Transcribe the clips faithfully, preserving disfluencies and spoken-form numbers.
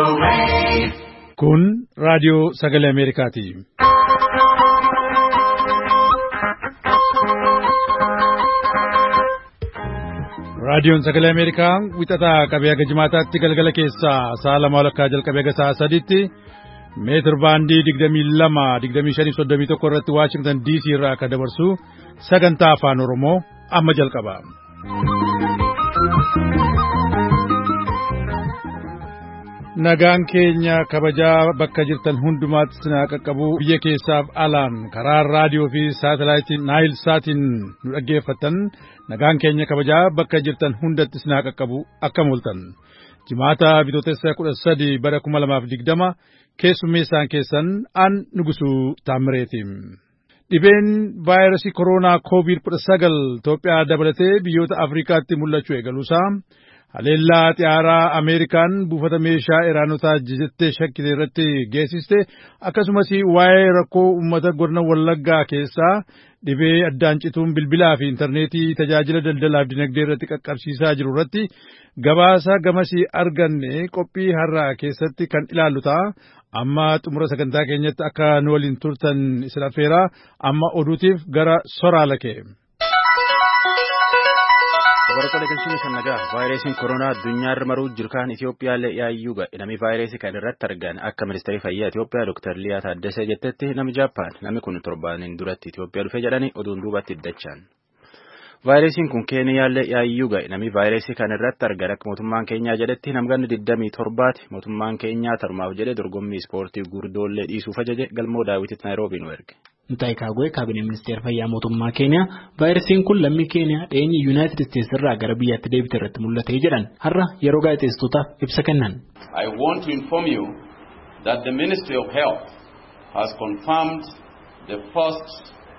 Kun raadiyoo sagalee Ameerikaati. Raadiyoon sagalee Ameerikaa wixataa qabee haga jimaataatti galgala keessaa sa'a lama walakkaa jalqabee haga sa'a sadiitti meetir baandii digdamii lama digdamii shanii soddomii tokko irratti Waashingtan D C irraa akka dabarsu sagantaa afaan Oromoo amma jalqaba. Nagaan keenya kabajaa bakka jirtan hundumaatti sinaa qaqqabu biyya keessaaf alaan karaa raadiyoo fi saatalaayitiin Naayil Saatiin nu dhaggeeffattan nagaan keenya kabajaa bakka jirtan hundatti sinaa qaqqabu akkam ooltan. Jimaata bitootessa kudha sadi bara kuma lamaaf digdama keessummeessaan keessan an Nugusuu Taammireeti. Dhibeen vaayirasii koronaa koovid kudha sagal Itoophiyaa dabalatee biyyoota Afrikaatti mul'achuu eegaluusaa haleellaa xiyyaaraa Ameerikaan buufata meeshaa Iraanotaa jettee shakkite irratti geessiste akkasumas waa'ee rakkoo uummata godina Wallaggaa keessaa dhibee addaan cituun bilbilaa fi intarneetii tajaajila daldalaaf dinagdee irratti qaqqabsiisaa jiru irratti gabaasa gamasii arganne qophii har'aa keessatti kan ilaallu ta'a. Amma xumura sagantaa keenyatti akka nu waliin turtan isin affeeraa amma oduutiif gara Soraalakee. Baratoota keessumaa kan nagaa vaayirasiin koronaa addunyaa irra maruu jirkaan Itoophiyaallee yaayyuu ga'e namni vaayirasii kan irratti argan akka ministeerri fayyaa Itoophiyaa Dr. Liyaa Taaddasee jettetti namni Jaappaan namni kun torbaaniin duratti Itoophiyaa dhufee jedhanii oduun duubatti iddachaan. Vaayirasiin kun Keeniyaallee yaayyuu ga'e namni vaayirasii kan irratti argan akka mootummaan keenyaa jedhetti namganni digdamii torbaati mootummaan keenyaa tarumaaf jedhe dorgommii ispoortii gurdoollee dhiisuuf ajaje galmoo daawwititti Naayiroobii nu erge. Ntaay Kaagwee kaabinee ministeera fayyaa mootummaa Keeniyaa vaayirasiin kun lammii Keeniyaa dheenyi Yuunaayitid Isteetsi irraa gara biyyaatti deebite irratti mul'atee jedhan har'a yeroo gaazexeessitootaaf ibsa kennan. I want to inform you that the Ministry of Health has confirmed the first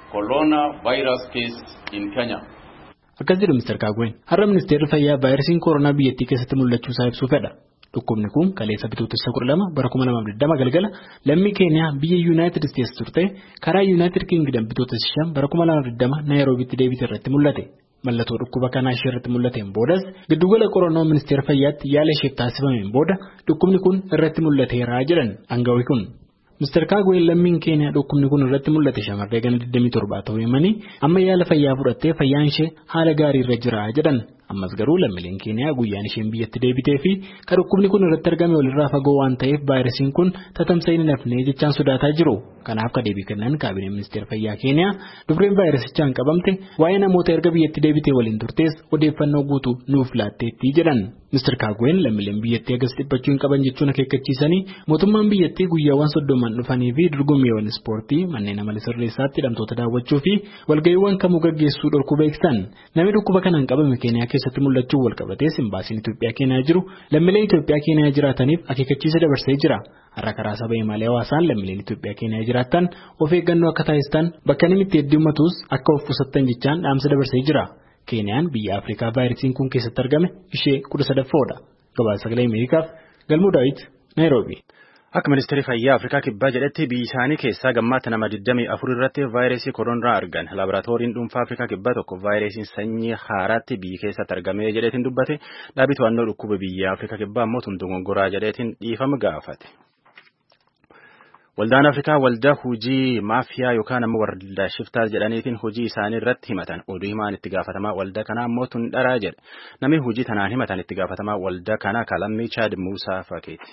coronavirus case in Kenya. Akkas jedhu Mister Kaagween har'a ministeerri fayyaa vaayirasiin koronaa biyyattii keessatti mul'achuu isaa ibsuu fedha. Dhukkubni kun kaleessa bitootessa kudha lama bara kuma lamaaf digdama galgala lammii Keeniyaa biyya Yuunaayitid Isteetsi turte karaa Yuunaayitid Kingdom bitootessa shan bara kuma lamaaf digdama Naayiroobiitti deebite irratti mul'ate. Mallattoo dhukkuba kanaa ishee irratti mul'ateen boodas giddugala qoranoo ministeera fayyaatti yaala isheef taasifameen booda dhukkubni kun irratti mul'ateera jedhan aangawi kun. Mister Kaagween lammiin Keeniyaa dhukkubni kun irratti mul'ate shamarree gana digdamii torba ta'uu himanii amma yaala fayyaa fudhattee fayyaan ishee haala gaarii irra jira jedhan. Ammas garuu lammiileen Keeniyaa guyyaan isheen biyyatti deebitee fi kan dhukkubni kun irratti argame walirraa fagoo waan ta'eef vaayirasiin kun tatamsa'ee hin hafnee jechaan sodaataa jiru. Kanaaf ka deebii kennan kaabineen ministeera fayyaa Keeniyaa dubreen vaayirasichaan qabamte waa'ee namoota erga biyyatti deebitee waliin turtees odeeffannoo guutuu nuuf laatteetti jedhan. Mister Kaagween lammiileen biyyattii agas dhiphachuu hin qaban jechuun akeekkachiisanii mootummaan biyyattii guyyaawwan soddoman dhufanii fi dorgommiiwwan ispoortii manneen amala sirreessaatti hidhamtoota daawwachuu fi walga'iiwwan kamuu gaggeessuu dhorkuu beeksisan. Namni dhukkuba kanaan qabame Keeniyaa keessatti mul'achuu walqabatee imbaasiin Itoophiyaa Keeniyaa jiru lammiileen Itoophiyaa Keeniyaa jiraataniif akeekkachiisa dabarsee jira. Har'a karaa saba Himaalee hawaasaan lammiileen Itoophiyaa Keeniyaa jiraatan of eeggannoo akka taasistan bakka namni itti heddummatus akka of qusattan jechaan dhaamsa dabarsee jira. Keeniyaan biyya Afrikaa vaayirasiin kun keessatti argame ishee kudha sadaffoodha. Gabaasa sagalee Ameerikaaf galmoo daawit Naayiroobii. Akka ministeerri fayyaa Afrikaa kibbaa jedhetti biyyi isaanii keessaa gammaatti nama digdamii afur irratti vaayirasii koronaa argan. Laaboraatooriin dhuunfaa Afrikaa kibbaa tokko vaayirasiin sanyii haaraatti biyyi keessatti argamee jedheetiin dubbate dhaabbata to'annoo dhukkuba biyya Afrikaa kibbaa immoo tundugongoraa jedheetiin dhiifama gaafate. Waldaan Afrikaa waldaa hojii maafiyaa yookaan ammoo waldaa shiftaa jedhaniitiin hojii isaanii irratti himatan oduu himaan itti gaafatamaa waldaa kanaa ammoo tun dharaa jedhe namni hojii tanaan himatan itti gaafatamaa waldaa kanaa kalammii Chaad Muusaa Fakeeti.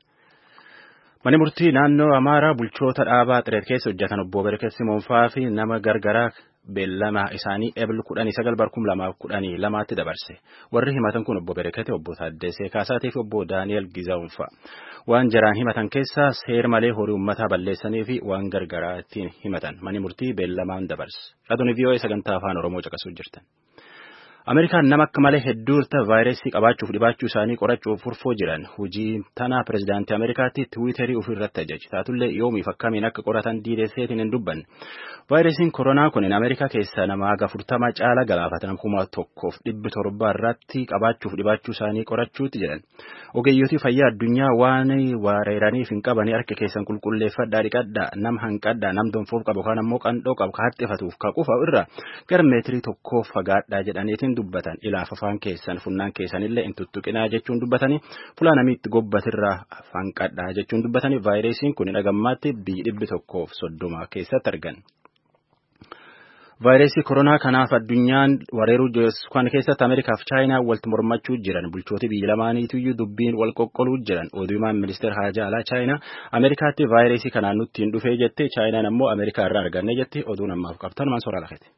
Mani murtii naannoo Amaaraa bulchoota dhaabaa xireet keessa hojjetan obbo Berekee Simoonfaa fi nama gargaraa beellama isaanii ebil kudhanii sagal barkum lamaaf kudhanii lamaatti dabarse. Warri himatan kun obbo Berekete, obbo Taaddesee Kaasaatii fi obbo Daani'el Gizaawunfaa. Waan jaraan himatan keessaa seer malee horii uummataa balleessanii fi waan gargaraa ittiin himatan. Mani murtii beellamaan dabarse. Raadiyoo V O A sagantaa afaan Oromoo caqasuu jirtan. Ameerikaan nama akka malee hedduurta vaayirasii qabaachuuf dhibaachuu isaanii qorachuuf furfoo jiran hojii tanaa pirezidaantii Ameerikaatti tiwiiterii ofirratti ajaji taatullee yoomiif akkamiin akka qoratan diideesseetiin hin dubbanne. Vaayirasiin koronaa kun Ameerikaa keessaa nama haga afurtama caala galaafatan kuma tokkoof dhibbi torba irratti qabaachuuf dhibaachuu isaanii qorachuutti jedhan. Ogeeyyotii fayyaa addunyaa waan weeraraniif hin qabanii harka keessan qulqulleeffadhaa dhiqadhaa nam hanqadhaa nam donfoof qabu kan ammoo qandhoo qabu ka haxxifatuuf ka qufa irra gara meetirii tokkoof fagaadhaa jedhaniitiin dubbatan ilaaf afaan keessan funnaan keessanillee hin tuttuqinaa jechuun dubbatanii fuula namitti gobbatirraa afaan qadhaa jechuun dubbatanii vaayirasiin kun dhagammaatti biyyi dhibbi tokkoof soddoma keessatti argan. Vaayirasii koronaa kanaaf addunyaan wareeruu jiru kan keessatti Ameerikaaf Chaayinaa walitti mormachuu jiran bulchooti biyya lamaaniitiyyuu dubbiin wal qoqqoluu jiran oduumaan ministeera haajaa alaa Chaayinaa Ameerikaatti vaayirasii kanaan nutti hin dhufee jettee Chaayinaan ammoo Ameerikaa irraa arganne jettee oduun ammaaf qabtan maan soraa lafete.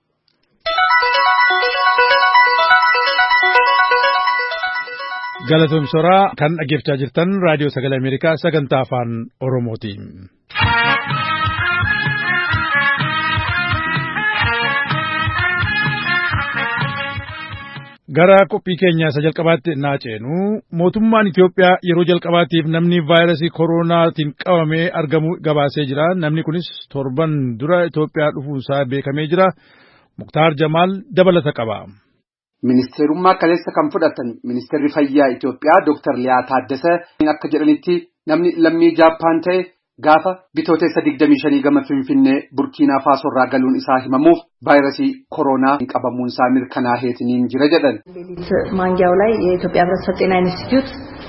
Galatoom soraa kan dhaggeeffachaa jirtan raadiyoo sagalee Ameerikaa sagantaa afaan Oromooti. Gara qophii keenya isa jalqabaatti naa ceenu mootummaan Itoophiyaa yeroo jalqabaatiif namni vaayirasii koronaatiin qabamee argamu gabaasee jira. Namni kunis torban dura Itoophiyaa dhufuunsaa beekamee jira. Muktaar Jamaal dabalata qaba. Ministeerummaa kaleessa kan fudhatan Ministeerri Fayyaa Itoophiyaa Dooktar Liyaa Taaddasee akka jedhanitti namni lammii Jaappaan ta'e gaafa bitootessa digdamii shanii gama Finfinnee Burkiinaa Faasoo irraa galuun isaa himamuuf vaayirasii koronaa qabamuun isaa mirkanaa'eetiin jira jedhan. ማንጊያው ላይ የኢትዮጵያ ሕብረተሰብ ጤና ኢንስቲትዩት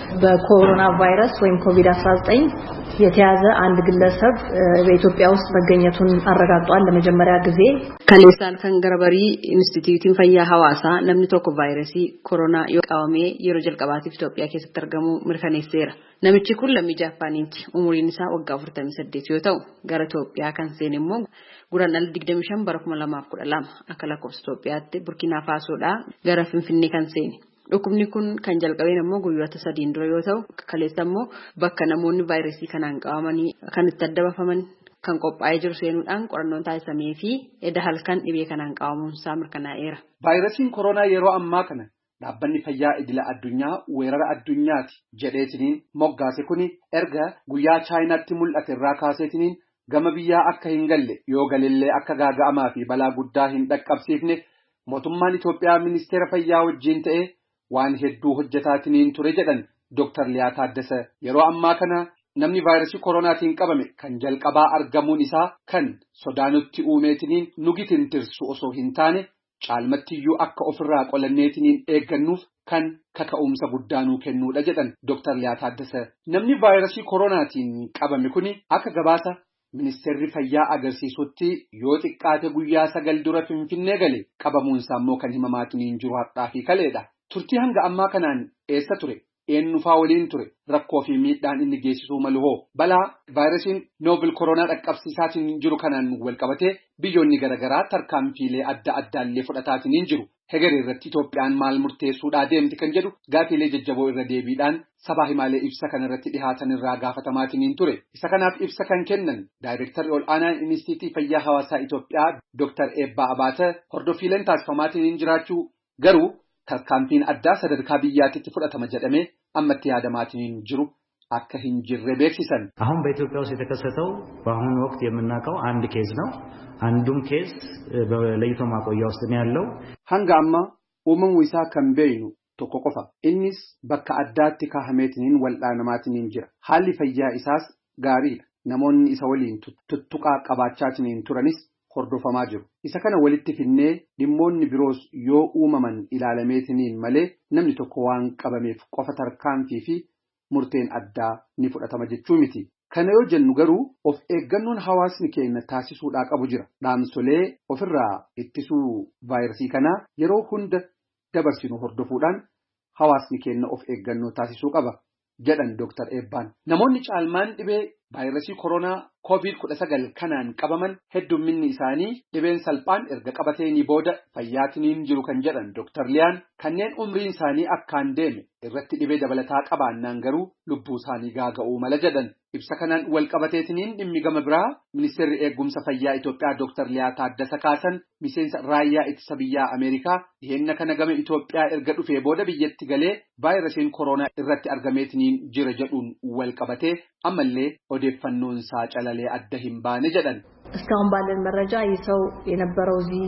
በኮሮና ቫይረስ ወይም ኮቪድ አስራ ዘጠኝ የተያዘ አንድ ግለሰብ በኢትዮጵያ ውስጥ መገኘቱን አረጋግጧል ለመጀመሪያ ጊዜ ከሌሳን ከንገርበሪ ኢንስቲትዩቲን ፈያ ሐዋሳ namni tokko vaayirasii koronaa yoo qabame yeroo jalqabaatiif Itoophiyaa keessatti argamu mirkaneesseera. Namichi kun lammii Jaappaaniiti. Umuriin isaa waggaa afurtamii saddeet yoo ta'u gara Itoophiyaa kan seene immoo guraandhala digdamii shan bara kuma lamaaf kudha lama akka lakkoofsa Itoophiyaatti Burkiinaa Faasoodhaa gara Finfinnee kan seene. Dhukkubni kun kan jalqabeen ammoo guyyoota sadiin dura yoo ta'u kaleessa ammoo bakka namoonni vaayirasii kanaan qabamanii kan itti addabafaman kan qophaa'ee jiru seenuudhaan qorannoon taasifamee fi edda halkan dhibee kanaan qabamuun isaa mirkanaa'eera. Vaayirasiin koronaa yeroo ammaa kana dhaabbanni fayyaa idila addunyaa weerara addunyaati jedheetiniin moggaase kuni erga guyyaa Chaayinaatti mul'ate irraa kaaseetiniin gama biyyaa akka hin galle yoo galillee akka gaaga'amaa fi balaa guddaa hin dhaqqabsiifne mootummaan Itoophiyaa ministeera fayyaa wajjin ta'ee waan hedduu hojjetaatiniin ture jedhan Dooktar Liyaa Taaddasee yeroo ammaa kana namni vaayirasii koronaatiin qabame kan jalqabaa argamuun isaa kan sodaanutti uumeetiniin nugitin tirsu osoo hin taane caalmattiyyuu akka ofirraa qolanneetiniin eeggannuuf kan kaka'umsa guddaanuu kennuudha jedhan Dooktar Liyaa Taaddasee. Namni vaayirasii koronaatiin qabame kuni akka gabaasa ministeerri fayyaa agarsiisutti yoo xiqqaate guyyaa sagal dura Finfinnee gale qabamuunsaa immoo kan himamaatiniin jiru har'aa fi kaleedha. Turtii hanga ammaa kanaan eessa ture? Eenyufaa waliin ture? Rakkoo fi miidhaan inni geessisuu malu hoo? Balaa vaayirasiin noobel koronaa dhaqqabsiisaatiin jiru kanaan wal qabatee biyyoonni garaagaraa tarkaanfiilee adda addaallee fudhataatiin jiru. Hegeree irratti Itoophiyaan maal murteessuudhaa deemti kan jedhu gaafiilee jajjaboo irra deebiidhaan sabaa himaalee ibsa kanarratti dhihaatan irraa gaafatamaatiin ture. Isa kanaaf ibsa kan kennan daayirektarri ol aanaan Inistiitii Fayyaa Hawaasaa Itoophiyaa Dooktar Eebbaa Abaatee hordoffiileen taasifamaatiin jiraachuu garuu tarkaanfiin addaa sadarkaa biyyaatti fudhatama jedhamee ammatti yaadamaatiin jiru akka hin jirre beeksisan. አሁን በኢትዮጵያ ውስጥ የተከሰተው በአሁኑ ወቅት የምናውቀው አንድ ኬዝ ነው። አንዱም ኬዝ በለይቶ ማቆያ ውስጥ ነው ያለው። hanga amma uumamu isaa kan beeynu tokko qofa. Innis bakka addaatti kaahameetiniin wal'aanamaatiin jira. Haalli fayyaa isaas gaariidha. Namoonni isa waliin tuttuqaa qabaachaatiin turanis hordofamaa jiru. Isa kana walitti finnee dhimmoonni biroos yoo uumaman ilaalameetiniin malee namni tokko waan qabameef qofa tarkaanfii fi murteen addaa ni fudhatama jechuu miti. Kana yoo jennu garuu of eeggannoon hawaasni keenya taasisuudhaa qabu jira. Dhaamsolee ofirraa ittisuu vaayirasii kanaa yeroo hunda dabarsinu hordofuudhaan hawaasni keenya of eeggannoo taasisuu qaba jedhan Dooktar Eebbaan. Namoonni caalmaan dhibee vaayirasii koronaa koovid kudha sagal kanaan qabaman heddumminni isaanii dhibeen salphaan erga qabateenii booda fayyaatiniin jiru kan jedhan Dooktar Liyaan kanneen umriin isaanii akkaan deeme irratti dhibee dabalataa qabaannaan garuu lubbuu isaanii gaaga'uu mala jedhan. Ibsa kanaan wal qabateetiniin dhimmi gama biraa ministeerri eegumsa fayyaa Itoophiyaa Dooktar Liyaa Taaddasee kaasan miseensa raayyaa ittisa biyyaa Ameerikaa dhiheenya kana gama Itoophiyaa erga dhufee booda biyyatti galee vaayirasiin koronaa irratti argameetiniin jira jedhuun wal qabatee ammallee odeeffannoon isaa calalee adda hin baane jedhan. እስካሁን ባለን መረጃ ይህ ሰው የነበረው እዚህ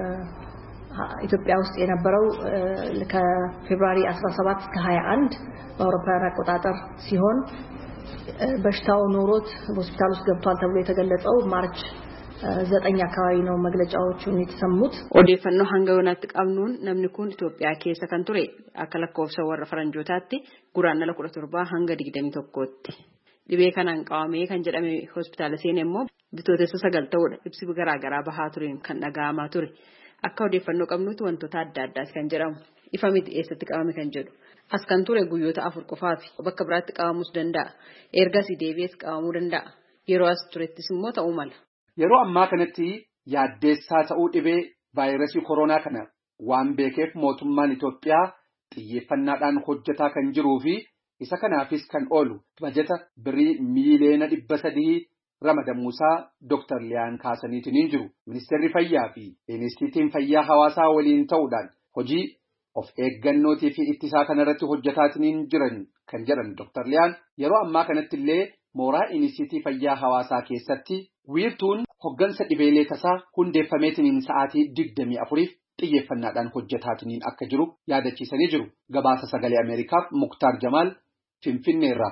ኢትዮጵያ ውስጥ የነበረው ከፌብሩዋሪ አስራ ሰባት እስከ ሃያ አንድ በአውሮፓውያን አቆጣጠር ሲሆን በሽታው ኖሮት ሆስፒታል ውስጥ ገብቷል ተብሎ የተገለጸው ማርች ዘጠኝ አካባቢ ነው መግለጫዎቹን የተሰሙት። odeeffannoo hanga yonaatti qabnuun namni kun Itoophiyaa keessa kan ture akka lakkoofsa warra faranjootaatti guraandhala kudha torba hanga digdamii tokkotti dhibee kanaan qabamee kan jedhame hospitaala seenee immoo bitootessa sagal ta'uudha. Ibsi garaa garaa bahaa tureen kan dhaga'amaa ture. Akka odeeffannoo qabnuutti wantoota adda addaati kan jedhamu. Ifa miti eessatti qabame kan jedhu. As kan ture guyyoota afur qofaafi bakka biraatti qabamuus danda'a. Ergasii deebi'ees qabamuu danda'a. Yeroo as turettis immoo ta'uu mala. Yeroo ammaa kanatti yaaddeessaa ta'uu dhibee vaayirasii koronaa kana waan beekeef mootummaan Itoophiyaa xiyyeeffannaadhaan hojjetaa kan jiruu fi isa kanaafis kan oolu bajeta birii miiliyoona dhibba sadii ramadamuusaa Dooktar Liyaan kaasaniitiin jiru. Ministeerri Fayyaa fi Inistiitiyuutiin Fayyaa Hawaasaa waliin ta'uudhaan hojii of eeggannootii fi ittisaa kanarratti hojjetaatiin jiran kan jedhan Dooktar Liyaan yeroo ammaa kanatti illee mooraa Inistiitiyuutii Fayyaa Hawaasaa keessatti wiirtuun hoggansa dhibeelee tasaa hundeeffameetiin sa'aatii digdamii afuriif xiyyeeffannaadhaan hojjetaatiin akka jiru yaadachiisanii jiru. Gabaasa sagalee Ameerikaaf Muktaar Jamaal Finfinneerraa.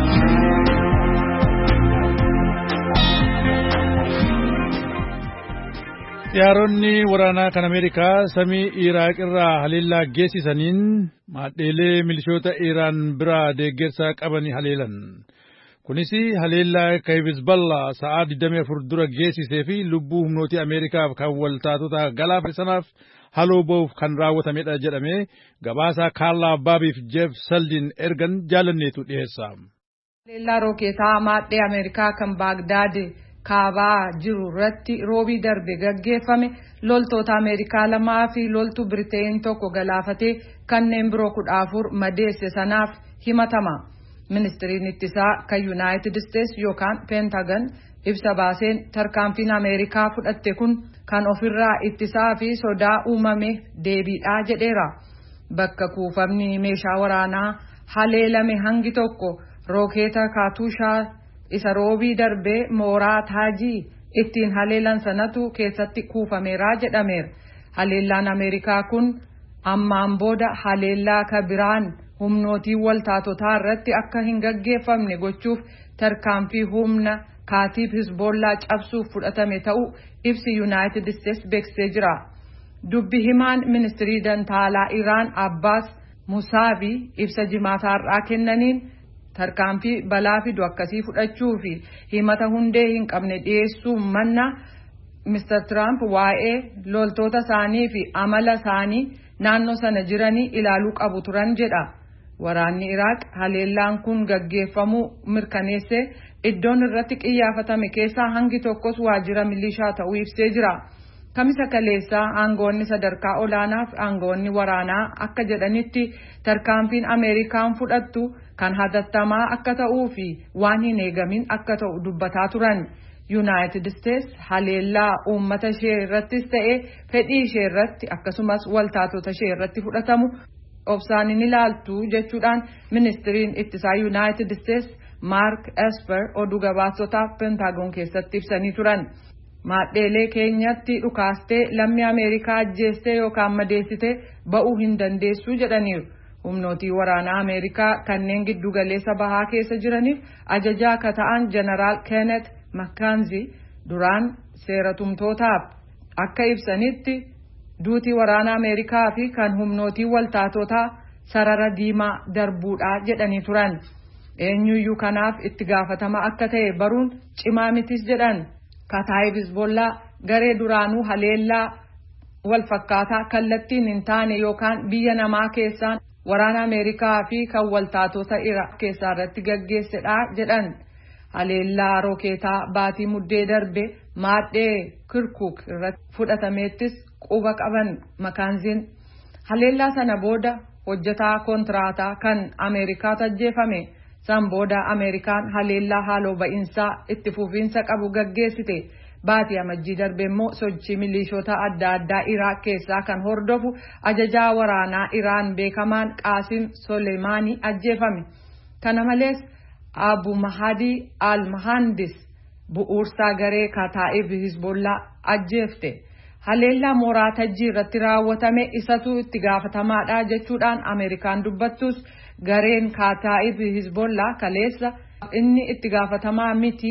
Xiyyaaronni waraanaa kan Ameerikaa samii Iraaq irraa haleellaa geessisaniin maadheelee milishoota Iraan biraa deeggarsa qabanii haleelan. Kunis haleellaa Hizballah sa'aa digdamii afur dura geessisee fi lubbuu humnooti Ameerikaaf kan waltaatota galaafsanaaf haloo ba'uuf kan raawwatamedha jedhamee gabaasaa Kaarlaa Baabiif Jeef Saldin ergan jaalanneetu dhiyeessa. Haleellaa rookeetaa maadhee Ameerikaa kan Baagdaad kaabaa jiru irratti roobii darbe gaggeeffame loltoota Ameerikaa lamaa fi loltuu Biriteen tokko galaafatee kanneen biroo kudha afur madeesse sanaaf himatama. Ministiriin ittisaa kan Yuunaayitid Isteetsi yookaan Peentagan ibsa baaseen tarkaanfiin Ameerikaa fudhatte kun kan ofirraa ittisaa fi sodaa uumame deebiidhaa jedheera. Bakka kuufamni meeshaa waraanaa haleelame hangi tokko rookeeta Kaatushaa isa roobii darbee mooraa Taajii ittiin haleelan sanatu keessatti kuufameera jedhameera. Haleellaan Ameerikaa kun ammaan booda haleellaa kabiraan humnootii waltaatotaa irratti akka hin gaggeeffamne gochuuf tarkaanfii humna kaatiib Hizbollaa cabsuuf fudhatame ta'uu ibsi Yuunaayitid Isteetsi beeksisee jira. Dubbi himaan ministirii dantaalaa Iraan Abbaas Musaavi ibsa jimaataarraa kennaniin tarkaanfii balaa fidu akkasii fudhachuu fi himata hundee hin qabne dhiyeessuu manna Mister Trump waa'ee loltoota isaanii fi amala isaanii naannoo sana jiranii ilaaluu qabu turan jedha. Waraanni Iraaq haleellaan kun gaggeeffamuu mirkaneessee iddoon irratti qiyyaafatame keessaa hangi tokkos waajjira milishaa ta'uu ibsee jira. Kamisa kaleessaa aangoonni sadarkaa olaanaa fi aangoonni waraanaa akka jedhanitti tarkaanfiin Ameerikaan fudhattu kan hatattamaa akka ta'uu fi waan hin eegamin akka ta'u dubbataa turan. Yuunaayitid Isteetsi haleellaa uummata ishee irrattis ta'ee fedhii ishee irratti akkasumas waltaatota ishee irratti fudhatamu obsaan hin ilaaltu jechuudhaan ministiriin ittisaa Yuunaayitid Isteetsi Maark Esper oduu gabaasotaaf Pentaagoon keessatti ibsanii turan. Maadheelee keenyatti dhukaastee lammii Ameerikaa ajjeestee yookaan madeessitee ba'uu hin dandeessu jedhaniiru. Humnootii waraanaa Ameerikaa kanneen giddu galeessa bahaa keessa jiraniif ajajaa akka ta'an Jeneraal Kenneth McKenzie duraan seeratumtootaaf akka ibsanitti duutii waraana Ameerikaa fi kan humnootii waltaatotaa sarara diimaa darbuudhaa jedhanii turan. Eenyuyyuu kanaaf itti gaafatama akka ta'e baruun cimaa mitis jedhan. Kataayib Hizbollaa garee duraanuu haleellaa walfakkaataa kallattiin hin taane yookaan biyya namaa keessaan waraana Ameerikaa fi kan waltaatota Iraaq keessaa irratti gaggeessedha jedhan. Haleellaa rookeetaa baatii muddee darbe maadhee Kirkuk irratti fudhatameettis quba qaban Makaanziin. Haleellaa sana booda hojjetaa kontiraataa kan Ameerikaa ajjeefame. San booda Ameerikaan haleellaa haaloo ba'iinsaa itti fufiinsa qabu gaggeessite. Baatii amajjii darbe immoo sochii milishoota adda addaa Iraaq keessaa kan hordofu ajajaa waraanaa Iraan beekamaan Qaasim Soleemaanii ajjeefame. Kana malees Abu Mahdi al-Muhandis bu'uursaa garee Kataa'ib Hizbollaa ajjeefte. Haleellaa mooraa Tajjii irratti raawwatame isatu itti gaafatamaadha jechuudhaan Ameerikaan dubbattus gareen Kataa'ib Hizbollaa kaleessa inni itti gaafatamaa miti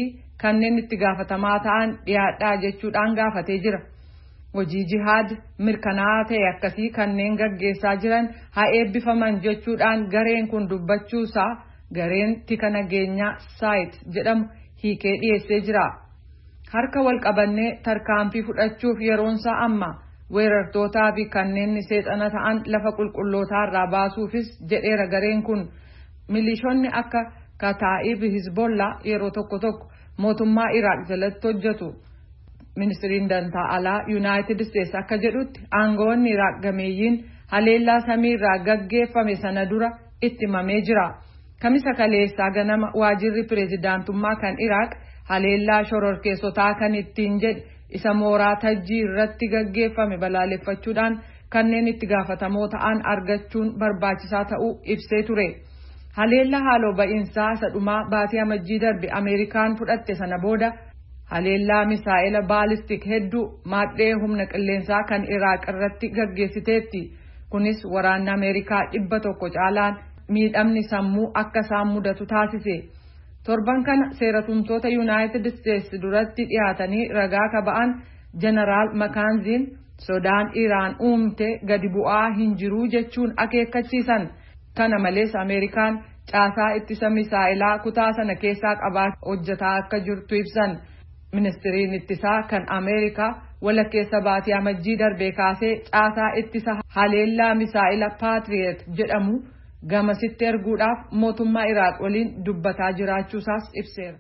kanneen itti gaafatamaa ta'an dhiyaadhaa jechuudhaan gaafatee jira. Hojii jihaad mirkanaa'aa ta'e akkasii kanneen gaggeessaa jiran haa eebbifaman jechuudhaan gareen kun dubbachuusaa gareen tika nageenyaa saayit jedhamu hiikee dhiyeessee jira. Harka wal qabannee tarkaanfii fudhachuuf yeroonsaa amma weerartootaa fi kanneen seexana ta'an lafa qulqullootaa irraa baasuufis jedheera gareen kun. Milishoonni akka Kataa'ib Hizbollaa yeroo tokko tokko mootummaa Iraaq jalatti hojjetu. Ministiriin dantaa alaa Yuunaayitid Isteetsi akka jedhutti aangawoonni Iraaq gameeyyiin haleellaa samiirraa gaggeeffame sana dura itti himamee jira. Kamisa kaleessaa ganama waajirri pireezidaantummaa kan Iraaq haleellaa shororkeessotaa kan ittiin jedhe isa mooraa tajjii irratti gaggeeffame balaaleffachuudhaan kanneen itti gaafatamoo ta'an argachuun barbaachisaa ta'uu ibsee ture. Haleellaa haaloo ba'iinsaa isa dhumaa baatii amajjii darbe Ameerikaan fudhatte sana booda haleellaa misaa'ila baalistik hedduu maadhee humna qilleensaa kan Iraaq irratti gaggeessiteetti. Kunis waraanni Ameerikaa dhibba tokko caalaan miidhamni sammuu akka isaan mudatu taasise. Torban kana seeratumtoota Yuunaayitid Isteetsi duratti dhiyaatanii ragaa kaba'an Jeneraal Makaanziin sodaan Iraan uumte gadi bu'aa hin jiru jechuun akeekkachiisan. Kana malees Ameerikaan caasaa ittisa misaa'ilaa kutaa sana keessaa qabaa hojjetaa akka jirtu ibsan. Ministiriin ittisaa kan Ameerikaa walakkeessa baatii amajjii darbee kaasee caasaa ittisa haleellaa misaa'ila Paatriyeet jedhamu gamasitti erguudhaaf mootummaa Iraaq waliin dubbataa jiraachuusaas ibseera.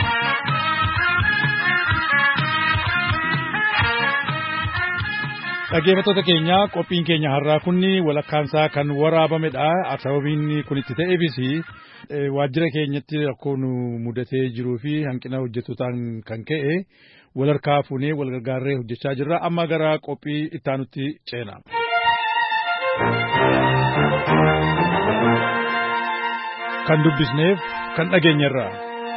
Dhaggeeffattoota keenya qophiin keenya har'aa kunni walakkaansaa kan waraabamedha. Sababiin kun itti ta'eefis waajjira keenyatti rakkoo nu mudatee jiruu fi hanqina hojjettootaan kan ka'e wal harkaa fuunee wal gargaarree hojjechaa jirra. Amma gara qophii ittaanutti ceena. Kan dubbisneef kan dhageenyerra.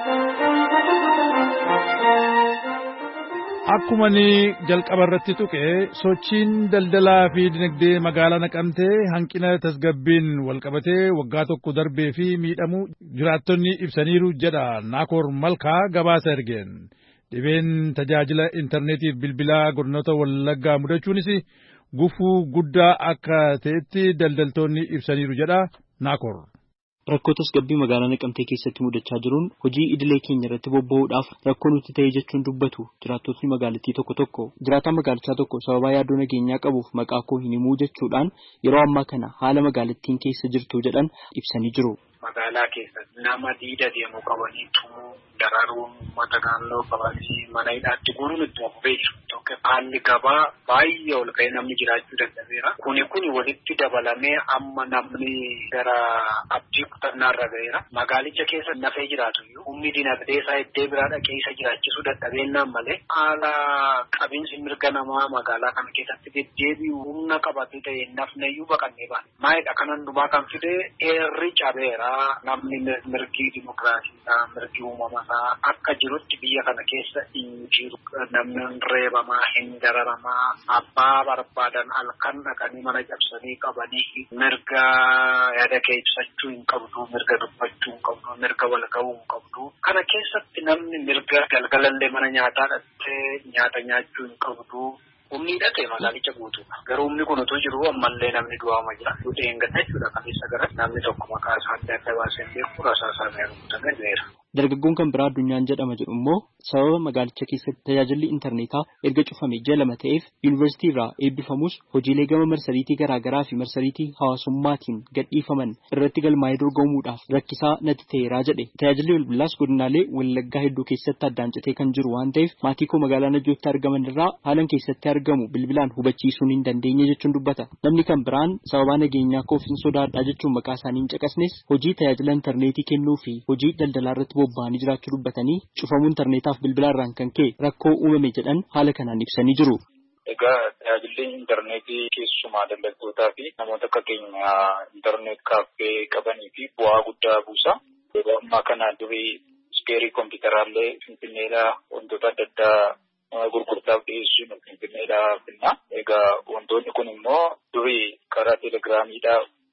Akkuma ni jalqaba irratti tuqe sochiin daldalaa fi dinagdee magaalaa Naqamtee hanqina tasgabbiin walqabatee waggaa tokko darbee fi miidhamuu jiraattonni ibsaniiru jedha Naakoor Malkaa gabaasa ergeen. Dhibeen tajaajila intarneetiif bilbilaa godinoota Wallaggaa mudachuunis gufuu guddaa akka ta'etti daldaltoonni ibsaniiru jedha Naakoor. Rakkoo tasgabbii magaalaa Naqamtee keessatti mudachaa jiruun hojii idilee keenya irratti bobba'uudhaaf rakkoo nuti ta'e jechuun dubbatu jiraattonni magaalattii tokko tokko. Jiraataan magaalichaa tokko sababa yaaddoo nageenyaa qabuuf maqaa koo hin himuu jechuudhaan yeroo ammaa kana haala magaalattiin keessa jirtu jedhan ibsanii jiru. Magaalaa keessatti nama diida deemuu qabanii tumuu dararuun uummata naannoo qabanii mana hidhaatti guuruun itti fufee jiru. Haalli gabaa baay'ee ol ka'ee namni jiraachuu danda'eera. Kuni kuni walitti dabalamee amma namni gara abdii kutannaa irra ga'eera. Magaalicha keessa nafee jiraatu iyyuu humni dinagdee isaa iddoo biraa dhaqee isa jiraachisuu dadhabeenyaan malee haala qabiinsi mirga namaa magaalaa kana keessatti deddeebi'u humna qabatee ta'e nafne iyyuu baqannee baane. Maalidha kan hundumaa kan fide eerri cabeera. Namni mirgi dimokiraasiidhaa mirgi uumamasaa akka jirutti biyya kana keessa hin jiru. Namni reebamaa hin dararamaa abbaa barbaadan halkan dhaqanii mana cabsanii qabanii mirga yaada kee ibsachuu hin qabdu mirga dubbachuu hin qabdu mirga wal ga'uu hin qabdu. Kana keessatti namni mirga galgalallee mana nyaataa dhattee nyaata nyaachuu hin qabdu. Humni hidhatee magaalicha guutuudha. Garuu humni kun utuu jiru ammallee namni du'aama jira. Duudhee hin gadda jechuudha kaleessa gara namni tokko maqaa isaa adda adda baasee beeku rasaa isaa meeru guutamee du'eera. Dargaggoon kan biraa addunyaan jedhama jedhu immoo sababa magaalicha keessatti tajaajilli intarneetaa erga cufamee ji'a lama ta'eef yuunivarsiitii irraa eebbifamus hojiilee gama marsariitii garaagaraa fi marsariitii hawaasummaatiin gadhiifaman irratti galmaa'ee dorgomuudhaaf rakkisaa natti ta'eeraa jedhe. Tajaajilli bilbilaas godinaalee Wallaggaa hedduu keessatti addaan citee kan jiru waan ta'eef maatii koo magaalaa Najjootti argaman irraa haalan keessatti argamu bilbilaan hubachiisuun hin dandeenye jechuun dubbata. Namni kan biraan sababa nageenyaa koof hin sodaadhaa jechuun maqaa isaanii hin caqasnes hojii tajaajila intarneetii kennuu fi hojii daldalaa irratti bobba'anii jiraachuu dubbatanii cufamuu intarneetaaf bilbilaarraan kan ka'e rakkoo uumame jedhan haala kanaan ibsanii jiru. Egaa tajaajilli intarneetii keessumaa daldaltootaa fi namoota akka keenya intarneet kaaffee qabanii fi bu'aa guddaa buusa. Yeroo ammaa kana durii ispeerii kompiitaraallee finfinneedhaa wantoota adda addaa gurgurtaaf dhiyeessuun finfinneedhaa finna. Egaa wantoonni kun immoo durii karaa teelegiraamiidhaa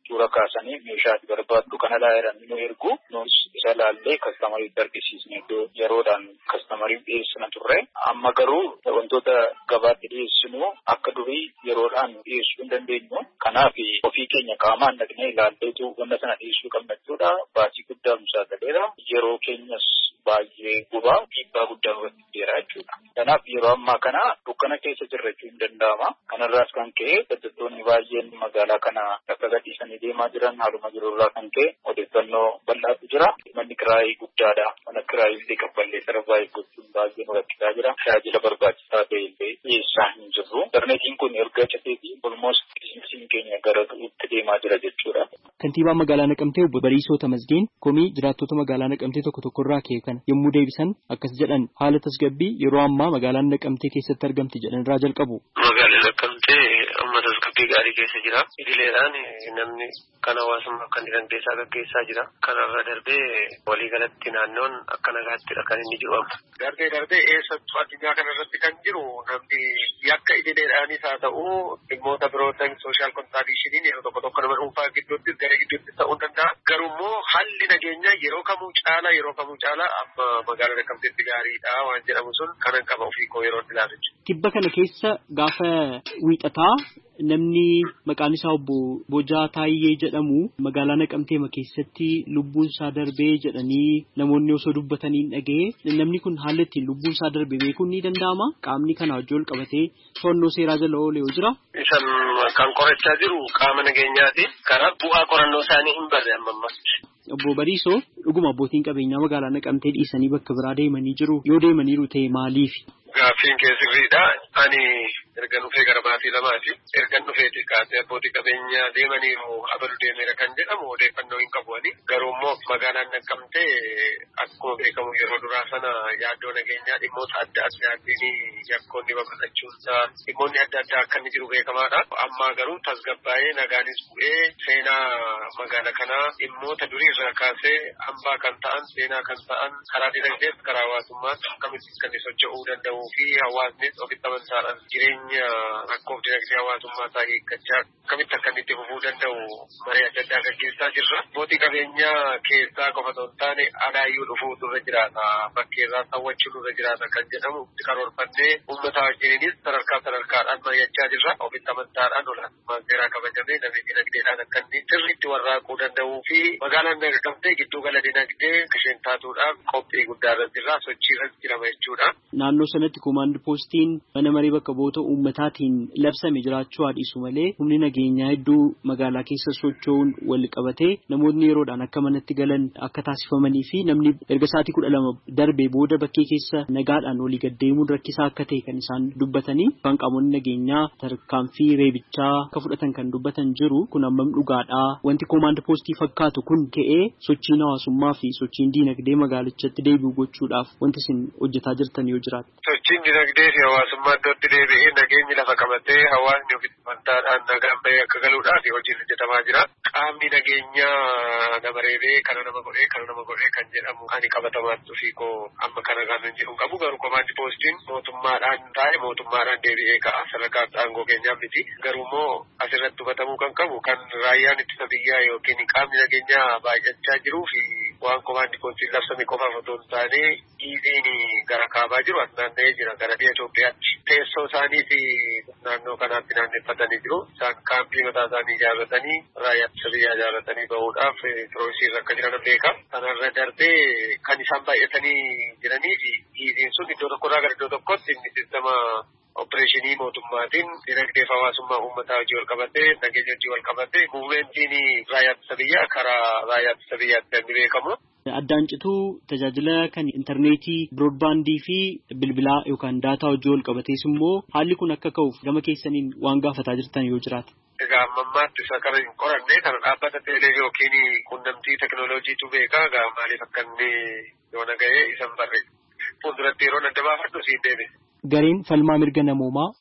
suura kaasanii meeshaa barbaaddu kana laayiran nu ergu nus isa laallee kastamariitti argisiisne iddoo yeroodhaan kastamariif dhiyeessina turre amma garuu wantoota gabaatti dhiyeessinu akka durii yeroodhaan dhiyeessuu hin dandeenyu kanaaf ofii keenya qaamaan dhaqnee ilaalleetu wanta sana dhiyeessuu qabna jechuudha baasii guddaa nu saaxileera yeroo keenyas baay'ee gubaa dhiibbaa guddaa irratti jira jechuudha. Kanaaf yeroo ammaa kana dukkana keessa jirra jechuun hin danda'ama. Kanarraas kan ka'e hojjettoonni baay'een magaalaa kana akka gadhiisanii deemaa jiran haaluma jirurraa kan ka'e odeeffannoo bal'aatu jira. Manni kiraayii guddaadha. Mana kiraayii illee qabballee sarbaa eeggachuun baay'ee nu rakkisaa jira. Tajaajila barbaachisaa ta'e illee dhiyeessaa hin jirru. Interneetiin kun erga citeetii olmoos biizinasiin keenya gara itti deemaa jira jechuudha. Kantiibaa magaalaa Naqamtee obbo Bariisoo Tamasgeen komii jiraattota magaalaa Naqamtee tokko tokkorraa ka'e kana yommuu deebisan akkas jedhan haala tasgabbii yeroo ammaa magaalaan Naqamtee keessatti argamti jedhan irraa jalqabu. Magaalaan Naqamtee amma tasgabbii gaarii keessa jira. Idileedhaan namni kan hawaasummaa kan dinagdeessaa gaggeessaa jira. Kanarra darbee waliigalatti naannoon akka nagaattidha kan inni jiru amma. Darbee darbee eessattuu addunyaa kanarratti kan jiru namni yakka idileedhaanis haa ta'u dhimmoota birootaan sooshaal kontraadiishiniin yeroo tokko tokko nama dhuunfaa gidduutti gara gidduutti ta'uu danda'a. Garuu immoo haalli nageenyaa yeroo kamuu caala yeroo kamuu caala amma magaalaa Naqamteetti gaariidha waan jedhamu sun kanan qaba ofii koo yeroo ilaalu. Tibba kana keessa gaafa wiixataa namni maqaan isaa obbo Bojaa Taayyee jedhamu magaalaa Naqamtee keessatti lubbuun isaa darbee jedhanii namoonni osoo dubbatanii hin dhaga'e namni kun haala ittiin lubbuun isaa darbee beekuun ni danda'ama. Qaamni kana wajjin wal qabatee to'annoo seeraa jala oolee yoo jira. Isan kan qorachaa jiru qaama nageenyaati. Karaa bu'aa qorannoo isaanii hin barre amma ammas. Obbo Bariisoo dhuguma abbootiin qabeenyaa magaalaa Naqamtee dhiisanii bakka biraa deemanii jiru. Yoo deemaniiru ta'e maaliif? Gaaffiin keessirriidha. Ani erga dhufee gara baatii lamaati. Erga dhufeeti kaasee abbootii qabeenyaa deemaniiru abalu deemeera kan jedhamu odeeffannoo hin qabu ani. Garuu immoo magaalaan Naqamtee akkuma beekamu yeroo duraa sana yaaddoo nageenyaa dhimmoota adda addaatiin yakkoonni babal'achuusaa dhimmoonni adda addaa akka inni jiru beekamaadha. Amma garuu tasgabbaa'ee nagaanis bu'ee seenaa magaalaa kanaa dhimmoota durii irraa kaasee hambaa kan ta'an seenaa kan ta'an karaa dinagdees karaa hawaasummaas akkamitti kan socho'uu danda'uu fi hawaasnis ofitti amantaadhaan jireenya rakkoof dinagdee hawaasummaa isaa eeggachaa akkamitti akka inni itti fufuu danda'u maree adda addaa gaggeessaa jirra. Abbootii qabeenyaa keessaa qofa osoo hin taane alaayyuu dhufuu nurra jiraata bakkeerraa hawwachuu nurra jiraata kan jedhamu karoorfannee uummata wajjiniinis sadarkaa sadarkaadhaan mari'achaa jirra. Ofitti amantaadhaan olaantummaan seeraa kabajamee namni dinagdeedhaan akka inni sirriitti warraaquu danda'uu fi magaalaan Naqamtee gidduu gala dinagdee isheen taatuudhaaf qophii guddaa irra jirra sochii irra jirama jechuudha. Naannoo sanatti koomaand poostiin mana marii bakka bu'oota uummataatiin labsame jiraachuu haadhiisu malee humni nageenyaa hedduu magaalaa keessa socho'uun wal qabatee namoonni yeroodhaan akka manatti galan akka taasifamanii fi namni erga sa'aatii kudha lama darbee booda bakkee keessa nagaadhaan walii gaddeemuun rakkisaa akka ta'e kan isaan dubbatanii kan qaamonni nageenyaa tarkaanfii reebichaa akka fudhatan kan dubbatan jiru kun ammam dhugaadhaa wanti koomaand poostii fakkaatu kun ka'ee sochiin hawaasummaa fi sochiin diinagdee magaalichatti deebi'u gochuudhaaf wanti isin hojjetaa jirtan yoo jiraatu. Sochiin diinagdee fi hawaasummaa iddootti deebi'ee nageenyi lafa qabatee hawaasni ofitti amantaadhaan nagaan bahee akka galuudhaaf hojiin hojjetamaa jira. Qaamni nageenyaa nama reebee kana nama godhee kana nama godhee kan jedhamu ani qabatamaatti ofii koo amma kana kan hin jedhu qabu garuu koomaandi poostiin mootummaadhaan taa'e mootummaadhaan deebi'ee ka'a sadarkaa aangoo keenyaaf miti garuu immoo asirratti hubatamuu kan qabu kan raayyaan ittisa biyyaa yookiin qaamni nageenyaa baay'achaa jiruu fi waan koomaandi poostiin labsame qofaaf otoo hin taane dhiibiin gara kaabaa jiru as naanna'ee jira gara biyya Itoophiyaatti teessoo isaaniis naannoo kanaatti naanneeffatanii jiru isaan kaampii mataa isaanii ijaarratanii raayyaa ittisa biyyaa ijaarratanii bahuudhaaf piroosiirra akka jiran beeka. Kanarra darbee kan isaan baay'atanii jiranii fi dhiibiin sun iddoo tokkorraa gara iddoo tokkotti inni sistema opereeshinii mootummaatiin dinagdee fi hawaasummaa uummataa hojii wal qabatee nageenya hojii wal qabatee muuvmentiin raayyaa ittisa biyyaa karaa raayyaa ittisa biyyaatti kan beekamu. Addaan cituu tajaajila kan intarneetii biroodbaandii fi bilbilaa yookaan daataa hojii wal qabatees immoo haalli kun akka ka'uuf gama keessaniin waan gaafataa jirtan yoo jiraate. Egaa ammammaatti isa kana hin qoranne kana dhaabbata teelee yookiin quunnamtii teknooloojiitu beekaa egaa maaliif akka inni yoo nagahee isan barreessa. Fuulduratti yeroo adda baafadhu siin deebi'e. Gareen falmaa mirga namoomaa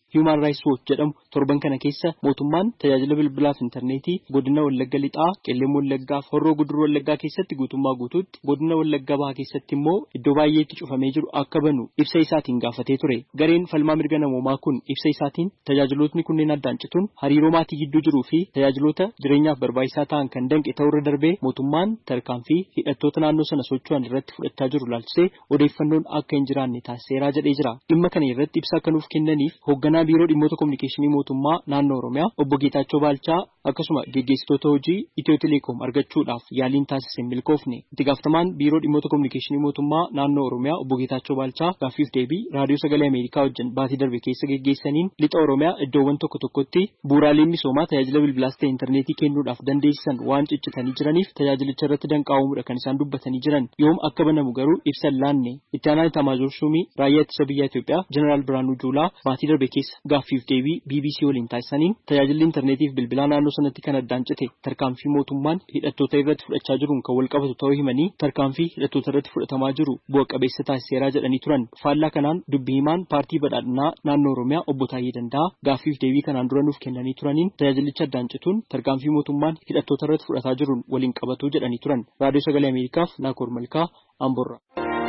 Human Rights Watch jedhamu torban kana keessa mootummaan tajaajila bilbilaaf intarneetii godina Wallagga Lixaa, Qellem Wallaggaa fi Horroo Guduruu Wallaggaa keessatti guutummaa guutuutti godina Wallagga Bahaa keessatti immoo iddoo baay'eetti cufamee jiru akka banu ibsa isaatiin gaafatee ture. Gareen falmaa mirga namoomaa kun ibsa isaatiin tajaajilootni kunneen addaan cituun hariiroo maatii gidduu jiruu fi tajaajiloota jireenyaaf barbaachisaa ta'an kan danqe ta'uu darbee mootummaan tarkaanfii hidhattoota naannoo sana socho'an irratti fudhachaa jiru laalchisee odeeffannoon akka hin jiraanne taasiseeraa jedhee jira. Dhimma kana irratti ibsa akka nuuf kennaniif hoogganaa biiroo dhimmoota kominikeeshinii mootummaa naannoo Oromiyaa obbo Geetaachoo Baalchaa akkasuma geggeessitoota hojii Itiyoo Teleekoom argachuudhaaf yaaliin taasise hin milkoofne. Itti gaafatamaan biiroo dhimmoota kominikeeshinii mootummaa naannoo Oromiyaa obbo Geetaachoo Baalchaa gaaffiif deebii raadiyoo sagalee Ameerikaa wajjin baatii darbe keessa geggeessaniin lixa Oromiyaa iddoowwan tokko tokkotti bu'uuraaleen misoomaa tajaajila bilbilaas ta'e intarneetii kennuudhaaf dandeessisan waan ciccitanii jiraniif tajaajilicha irratti danqaa'uudha kan isaan dubbatanii jiran. Yoom akka banamu garuu ibsa laanne. Itti aanaan Itamaazor Shumii raayyaa ittisa biyyaa Itoophiyaa Jeneraal Biraanuu Juulaa baatii darbe keessa gaaffiif deebii B B C waliin taasisaniin tajaajilli intarneetiif bilbilaa naannoo sanatti kan addaan cite tarkaanfii mootummaan hidhattoota irratti fudhachaa jiruun kan wal qabatu ta'uu himanii tarkaanfii hidhattoota irratti fudhatamaa jiru bu'a qabeessa taasiseeraa jedhanii turan. Faallaa kanaan dubbii himaan paartii badhaadhinaa naannoo Oromiyaa obbo Taayee Danda'a gaaffiif deebii kanaan dura nuuf kennanii turaniin tajaajilicha addaan cituun tarkaanfii mootummaan hidhattoota irratti fudhataa jiruun waliin qabatu jedhanii turan. Raadiyoo Sagalee Ameerikaaf Naakoor Malkaa Amborraa.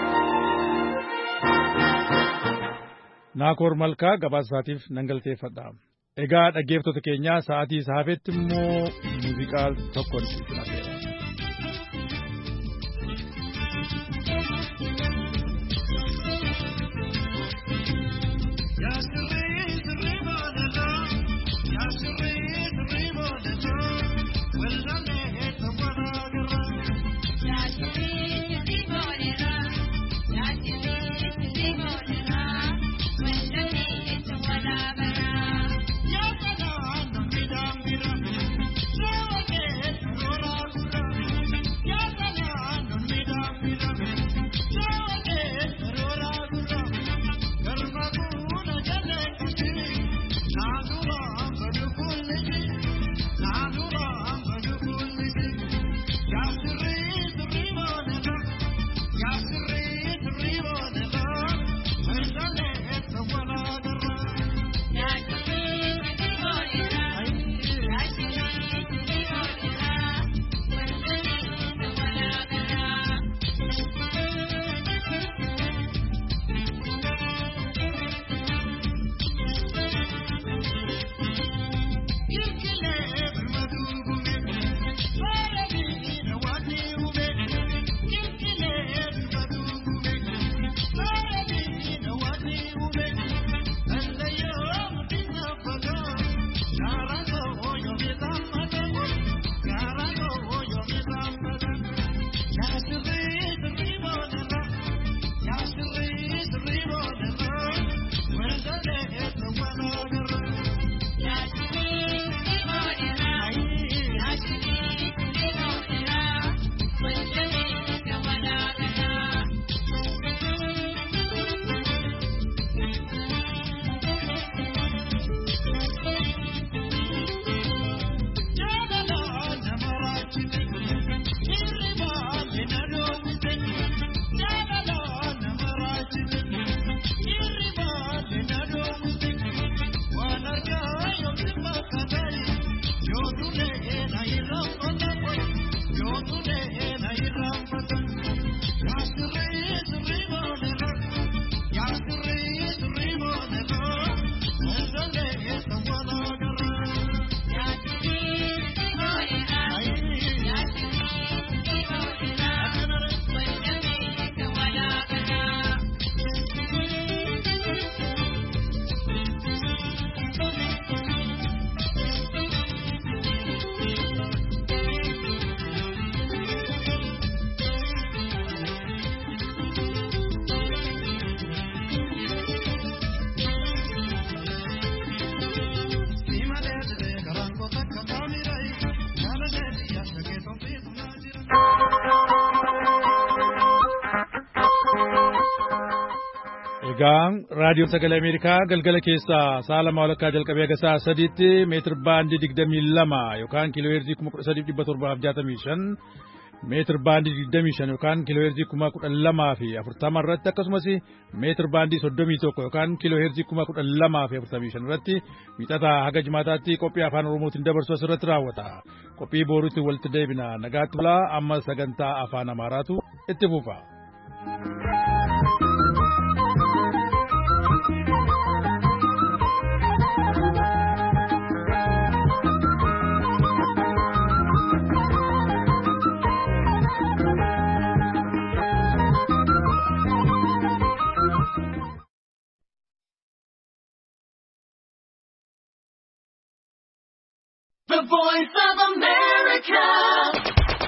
Naakoor Malkaa gabaasaatiif nan galateeffadha. Egaa dhaggeeffattoota keenyaa sa'aatii saafetti immoo muuziqaa tokkoon isin affeera. Egaan raadiyoo sagalee Ameerikaa galgala keessaa sa'a lama walakkaa jalqabee haga sa'a sadiitti meetir baandii digdamii lama yookaan kiiloo heerzii kuma kudha sadiif dhibba torbaaf jaatamii shan meetir baandii digdamii shan yookaan kiiloo heerzii kuma kudha lamaa fi afurtama irratti akkasumas meetir baandii soddomii tokko yookaan kiiloo heerzii kuma kudha lamaa fi afurtamii shan irratti wiixataa haga jimaataatti qophii afaan oromootiin dabarsu asirratti raawwata. Qophii booruutti walitti deebina nagaatti bulaa amma sagantaa afaan amaaraatu itti fufa. The voice of